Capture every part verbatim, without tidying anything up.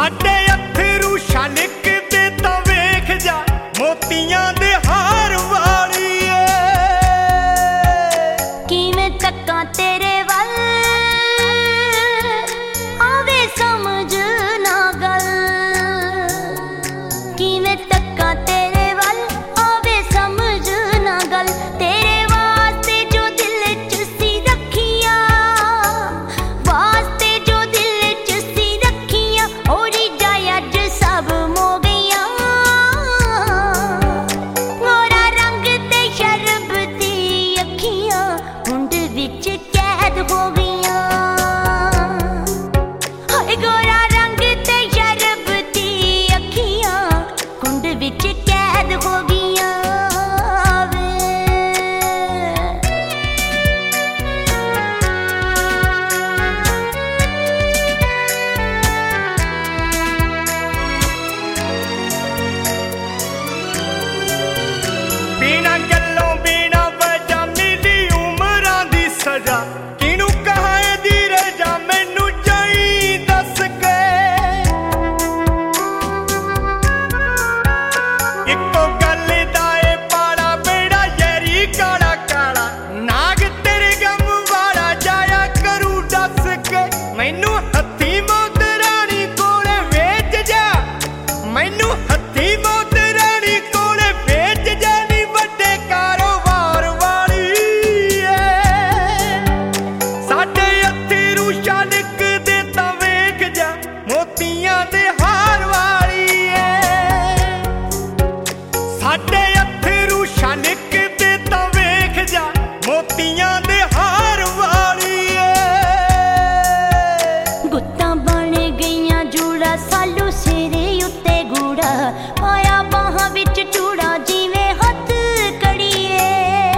ਸਾਡੇ ਅਥਰੂ ਛਲਕਦੇ ਤਾਂ ਵੇਖ ਜਾ ਮੋਤੀਆਂ ਦੇ ਹਾਰ ਵਾਲੀਏ। ਕਿਵੇਂ ਤੱਕਾਂ ਤੇਰੇ ਵੱਲ ਆਵੇ ਸਮਝ ਨਾ ਗੱਲ, ਕਿਵੇਂ ਤੱਕਾਂ ਤੇਰੇ ਵੱਲ ਆਵੇ ਸਮਝ ਨਾ ਗੱਲ। ਤੇਰੇ ਵਾਸਤੇ ਜੋ ਦਿਲ ਚ ਸੀ ਰੱਖੀਆਂ, ਵਾਸਤੇ ਜੋ ਦਿਲ ਚ ਸੀ ਰੱਖੀਆਂ, ਉਹ ਰੀਝਾਂ ਅੱਜ ਸਭ ਮੋ ਗਈਆਂ। ਗੋਰਾ ਰੰਗ ਤੇ ਸ਼ਰਬਤੀ ਅੱਖੀਆਂ ਕੁੰਡ ਵਿੱਚ ਕੈਦ ਹੋ ਗਈਆਂ। ਹਾਏ ਗੋਰਾ ਰੰਗ ਤੇ ਸ਼ਰਬਤੀ ਅੱਖੀਆਂ ਕੁੰਡ ਵਿੱਚ ਕੈਦ ਹੋ ਗਈਆਂ ਵੇ। ਬਿਨਾਂ ਗੱਲੋਂ ਬਿਨਾਂ ਵਜ੍ਹਾ ਮਿਲੀ ਉਮਰਾਂ ਦੀ ਸਜ਼ਾ, ਕਿਹਨੂੰ ਕਹਾਂ ਇਹਦੀ ਰਜਾ ਮੈਨੂੰ ਜਾਈ ਦੱਸ ਕੇ। ਇੱਕੋ ਗੱਲ ਦਾ ਏ ਪਾਲਾ ਬੇੜਾ ਯਾਰੀ ਕਾਲਾ ਕਾਲਾ, ਨਾਗ ਤੇਰੇ ਗਮ ਵਾਲਾ ਜਾਇਆ ਕਰੂ ਦੱਸ ਕੇ। ਮੈਨੂੰ ਹੱਥੀ ਮੌਤ ਰਾਣੀ ਕੋਲੇ ਵੇਚ ਜਾ, ਮੈਨੂੰ ਹੱਥੀ ਮੌਤ ਰਾਣੀ ਕੋਲੇ ਵੇਚ ਜਾ ਨੀ ਵੱਡੇ ਕਾਰੋਬਾਰ ਵਾਲੀ ਏ। ਸਾਡੇ ਅਥਰੂ ਛਲਕਦੇ ਤਾਂ ਵੇਖ ਜਾ ਮੋਤੀਆਂ ਦੇ ਹਾਰ ਵਾਲੀ ਏ। ਸਾਡੇ ਅਥਰੂ ਛਲਕਦੇ ਤਾਂ ਵੇਖ ਜਾ ਮੋਤੀਆਂ ਦੇ ਹਾਰ ਵਾਲੀ ਏ। ਗੁੱਤਾਂ ਬਣ ਗਈਆਂ ਜੂੜਾ ਸਾਲੂ ਸਿਰੇ ਉੱਤੇ ਗੂੜਾ, ਪਾਇਆ ਬਾਹਾਂ ਵਿੱਚ ਚੂੜਾ ਜਿਵੇਂ ਹੱਥ ਕੜੀਏ।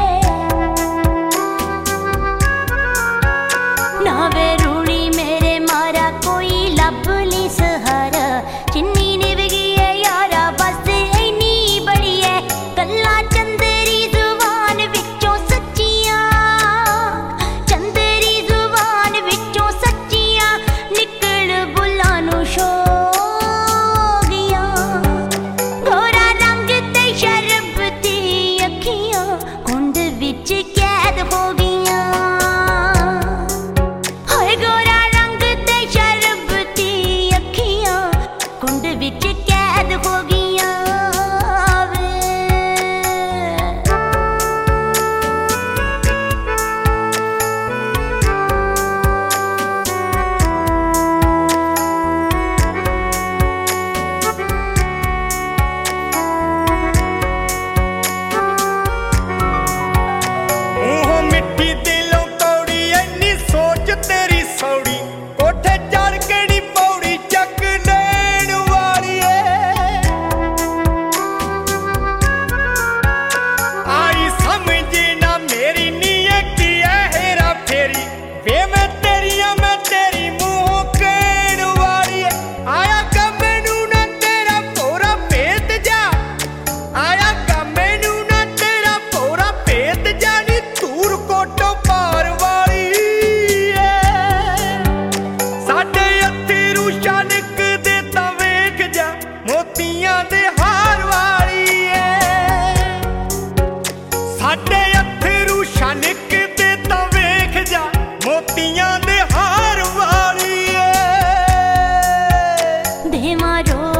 ਨਾ ਵੇ ਰੂੜੀ ਮੇਰੇ ਮਾਰਾ ਕੋਈ ਲੱਭ ਨੀ ਸਹਾਰਾ, ਚਿੰਨੀ ਨਿਭ ਗਈ ਏ ਯਾਰਾ ਬਸ ਇੰਨੀ ਬੜੀ ਏ। ਗੱਲਾਂ ਚੰਦਰੀ ਜ਼ੁਬਾਨ ਵਿੱਚੋਂ ਸੱਚੀਆਂ, ਚੰਦਰੀ ਜ਼ੁਬਾਨ ਵਿੱਚੋਂ ਸੱਚੀਆਂ ਨਿਕਲ ਬੁੱਲਾਂ ਨੂੰ ਸ਼ੋ ਗਈਆਂ। ਗੋਰਾ ਰੰਗ ਤੇ ਸ਼ਰਬਤੀ ਅੱਖੀਆਂ ਕੁੰਡ ਵਿੱਚ ਕੈਦ ਹੋ ਗਈਆਂ। ਹਾਏ ਗੋਰਾ ਰੰਗ ਤੇ ਸ਼ਰਬਤੀ ਅੱਖੀਆਂ ਕੁੰਡ ਵਿੱਚ ਕੈਦ ਹੋ ਗਈਆਂ ਵੇ। ਮੂੰਹੋਂ ਮਿੱਠੀ ਦਿਲੋਂ ਕੌੜੀ ਐਨੀ ਸੋਚ ਤੇਰੀ ਸੌੜੀ, ਕੋਠੇ ਚੜ੍ਹ ਕੇ ਨੀ ਪੌੜੀ ਚੱਕ ਲੈਣ ਵਾਲੀ ਏ। ਆਈ ਸਮਝ ਨਾ ਮੇਰੀ ਨੀਅਤ ਕੀ ਐ ਹੇਰਾ ਫੇਰੀ, ਵੇ ਮੈਂ ਤੇਰੀਆਂ ਮੈਂ ਤੇਰੀ ਮੂੰਹੋਂ ਕਹਿਣ ਵਾਲੀ ਏ। ਆਇਆ ਗਾ ਮੈਨੂੰ ਨਾ ਤੇਰਾ ਭੋਰਾ ਭੇਤ ਜਾ, ਆਇਆ ਗਾ ਮੈਨੂੰ ਨਾ ਤੇਰਾ ਭੋਰਾ ਭੇਤ ਜਾ ਨੀ ਧੂਰ ਕੋਟੋਂ ਪਾਰ ਵਾਲੀ ਏ। ਸਾਡੇ ਅਥਰੂ ਛਲਕਦੇ ਤਾਂ ਵੇਖ ਜਾ ਮੋਤੀਆਂ ਦੇ ਹਾਰ ਵਾਲੀ ਏ। ਸਾਡੇ ਅਥਰੂ ਛਲਕਦੇ ਤਾਂ ਵੇਖ ਜਾ ਮੋਤੀਆਂ ਦੇ ਹਾਰ ਵਾਲੀ ਏ। ਦੇਵਾਂ ਰੋ